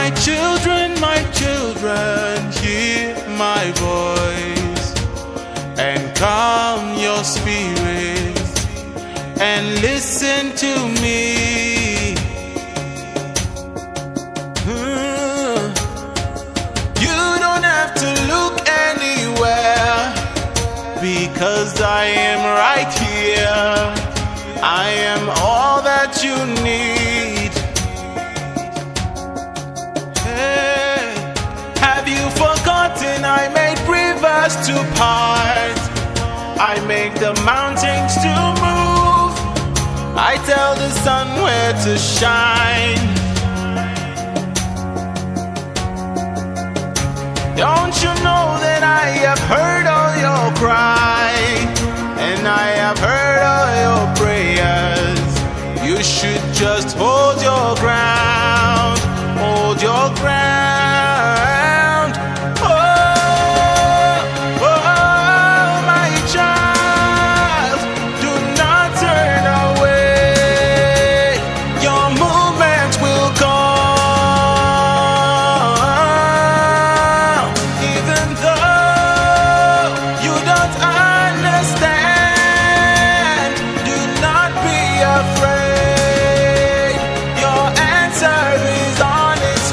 my children, hear my voice and calm your spirit and listen to me. You don't have to look anywhere, because I am right here. I am all that you need. Hey, have you forgotten I made rivers to part? I make the mountains to move. I tell the sun where to shine. Don't you know that I have heard all your cry, and I have heard all your prayers? You should just hold your ground, hold your ground. Oh, oh, my child, do not turn away. Your movement will come, even though you don't understand. Do not be afraid. Your answer is on its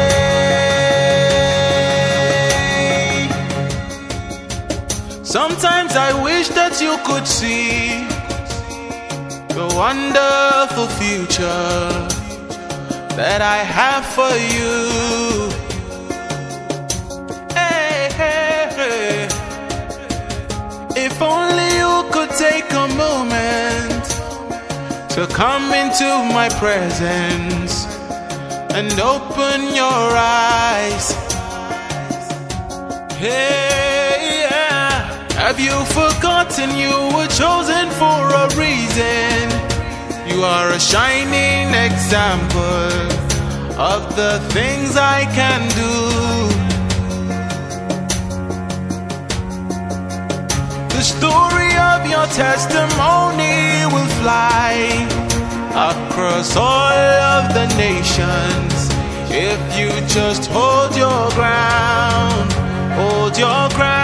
way. Sometimes I wish that you could see the wonderful future that I have for you. Hey, hey, hey. If only you could take a moment to come into my presence and open your eyes. Hey, yeah. Have you forgotten you were chosen for a reason? You are a shining example of the things I can do. The story of your testimony will fly across all of the nations if you just hold your ground, hold your ground.